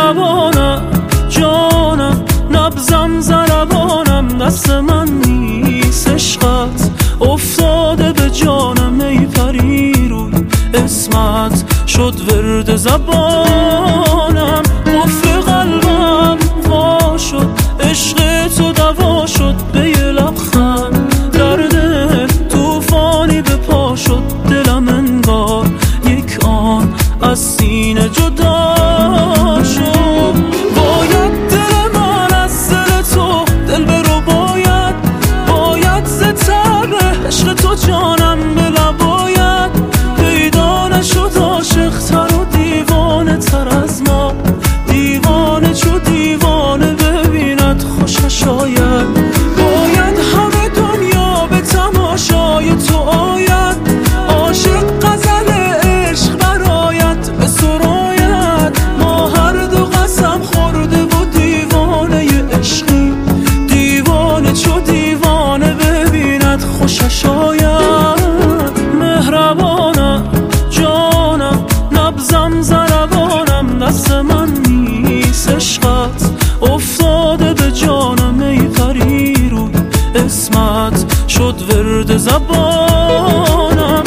مهربانم جانم، نبضم ضربانم، دست من نیست عشقت افتاده به جانم. ای پری روی اسمت شد ورد زبانم، قفل قلبم وا شد، عشق تو دوا شد به یه لبخند، درد توفانی به پا شد، دلم انگار یک آن از سینه جدا شد. باید دل من از دل تو دل برو، باید زتر عشق تو جانم بلا، باید پیدا نشد عاشق تر و دیوانه تر از ما، دیوانه چو دیوانه ببیند خوشش آید. باید همه دنیا به تماشای تو آید، عاشق غزل عشق برآید به سراید. ما هر دو قسم خورده و دیوانه عشقی، دیوانه چو دیوانه ببیند خوشش آید. مهربانم جانم، نبضم ضربانم، دست من نیست عشقت افتاده به جانم. ای پری روی اسمت شد ورد زبانم.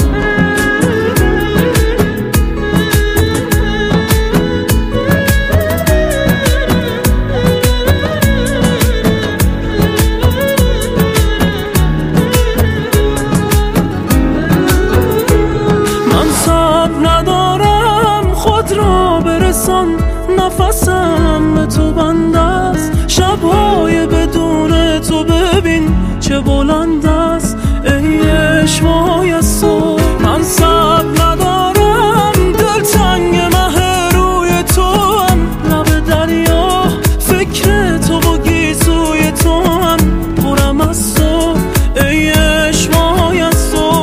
من صبر ندارم خود را برسان، نفسم به تو بند است، شبهای بدون تو ببین چه بلند است. ای عشقای از تو من صبر ندارم، دلتنگ مه روی تو هم، لب دریا فکر تو و گیسوی تو هم، پرم از تو ای عشقای از تو.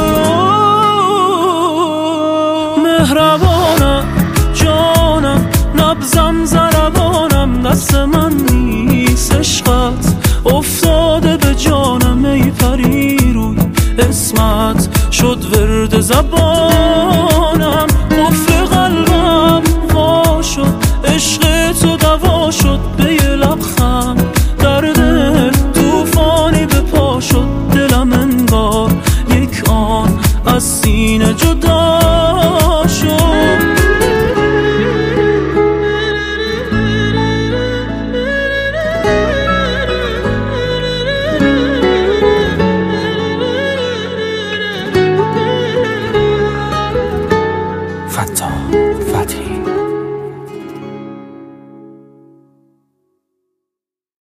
مهربانم جانم، نبضم ضربانم، دست من نیست عشقت افتاده به جانم. ای پری روی اسمت شد ورد زبانم، قفل قلبم وا شد، عشق تو دوا شد به یه لبخند،